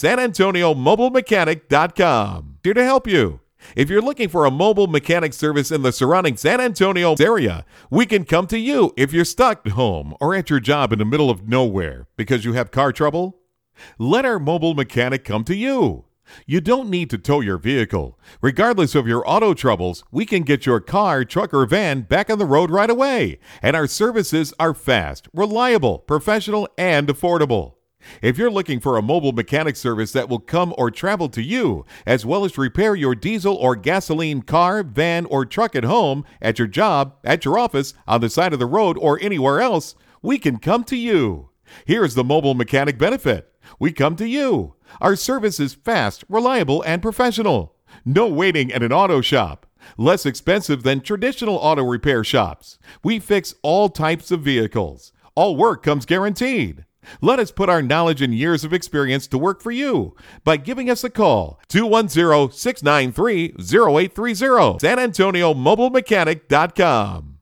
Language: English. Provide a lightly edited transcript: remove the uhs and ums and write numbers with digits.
SanAntonioMobileMechanic.com. Here to help you. If you're looking for a mobile mechanic service in the surrounding San Antonio area, we can come to you if you're stuck at home or at your job in the middle of nowhere because you have car trouble. Let our mobile mechanic come to you. You don't need to tow your vehicle. Regardless of your auto troubles, we can get your car, truck, or van back on the road right away. And our services are fast, reliable, professional, and affordable. If you're looking for a mobile mechanic service that will come or travel to you, as well as repair your diesel or gasoline car, van, or truck at home, at your job, at your office, on the side of the road, or anywhere else, we can come to you. Here's the mobile mechanic benefit. We come to you. Our service is fast, reliable, and professional. No waiting at an auto shop. Less expensive than traditional auto repair shops. We fix all types of vehicles. All work comes guaranteed. Let us put our knowledge and years of experience to work for you by giving us a call, 210-693-0830, SanAntonioMobileMechanic.com.